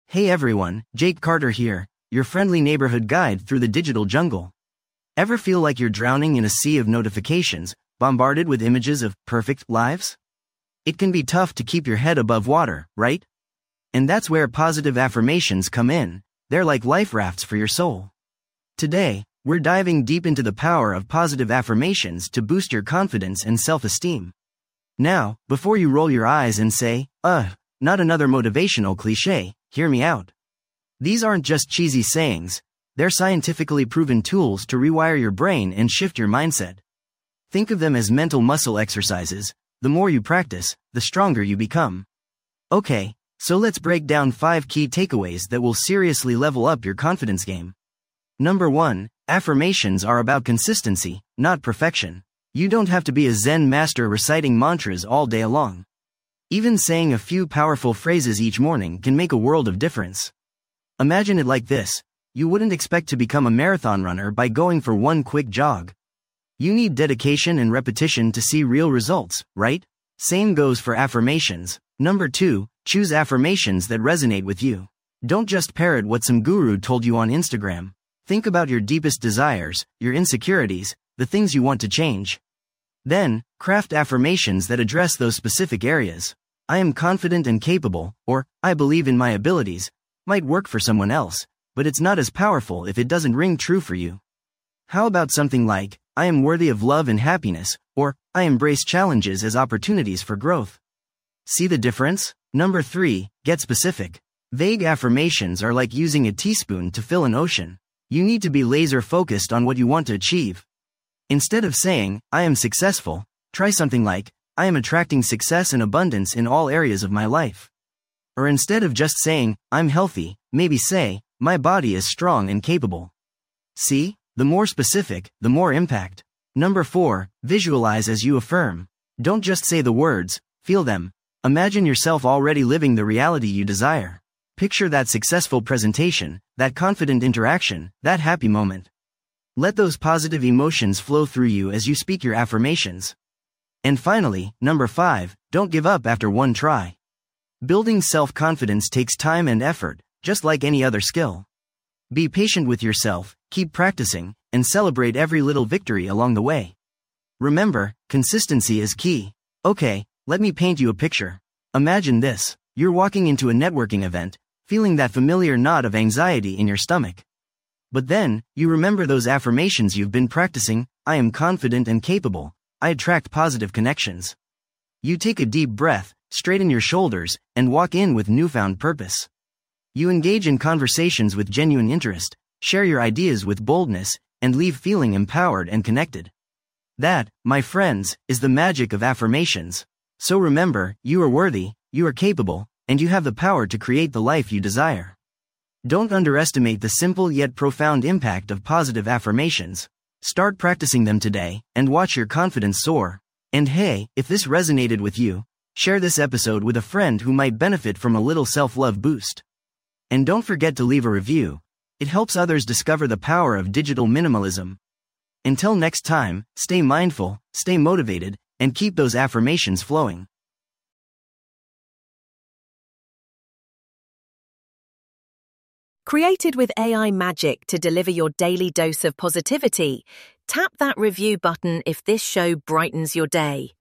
Hey everyone, Jake Carter here, your friendly neighborhood guide through the digital jungle. Ever feel like you're drowning in a sea of notifications, bombarded with images of perfect lives? It can be tough to keep your head above water, right? And that's where positive affirmations come in. They're like life rafts for your soul. Today, we're diving deep into the power of positive affirmations to boost your confidence and self-esteem. Now, before you roll your eyes and say, not another motivational cliché, hear me out. These aren't just cheesy sayings, they're scientifically proven tools to rewire your brain and shift your mindset. Think of them as mental muscle exercises. The more you practice, the stronger you become. Okay, so let's break down 5 key takeaways that will seriously level up your confidence game. Number 1, affirmations are about consistency, not perfection. You don't have to be a Zen master reciting mantras all day long. Even saying a few powerful phrases each morning can make a world of difference. Imagine it like this: you wouldn't expect to become a marathon runner by going for one quick jog. You need dedication and repetition to see real results, right? Same goes for affirmations. Number 2, choose affirmations that resonate with you. Don't just parrot what some guru told you on Instagram. Think about your deepest desires, your insecurities, the things you want to change. Then, craft affirmations that address those specific areas. I am confident and capable, or I believe in my abilities, might work for someone else, but it's not as powerful if it doesn't ring true for you. How about something like, I am worthy of love and happiness, or I embrace challenges as opportunities for growth? See the difference? Number 3, get specific. Vague affirmations are like using a teaspoon to fill an ocean. You need to be laser focused on what you want to achieve. Instead of saying, I am successful, try something like, I am attracting success and abundance in all areas of my life. Or instead of just saying, I'm healthy, maybe say, my body is strong and capable. See, the more specific, the more impact. Number 4, visualize as you affirm. Don't just say the words, feel them. Imagine yourself already living the reality you desire. Picture that successful presentation, that confident interaction, that happy moment. Let those positive emotions flow through you as you speak your affirmations. And finally, number 5, don't give up after one try. Building self-confidence takes time and effort, just like any other skill. Be patient with yourself, keep practicing, and celebrate every little victory along the way. Remember, consistency is key. Okay, let me paint you a picture. Imagine this: you're walking into a networking event, feeling that familiar knot of anxiety in your stomach. But then, you remember those affirmations you've been practicing: I am confident and capable, I attract positive connections. You take a deep breath, straighten your shoulders, and walk in with newfound purpose. You engage in conversations with genuine interest, share your ideas with boldness, and leave feeling empowered and connected. That, my friends, is the magic of affirmations. So remember, you are worthy, you are capable, and you have the power to create the life you desire. Don't underestimate the simple yet profound impact of positive affirmations. Start practicing them today, and watch your confidence soar. And hey, if this resonated with you, share this episode with a friend who might benefit from a little self-love boost. And don't forget to leave a review. It helps others discover the power of digital minimalism. Until next time, stay mindful, stay motivated, and keep those affirmations flowing. Created with AI magic to deliver your daily dose of positivity, tap that review button if this show brightens your day.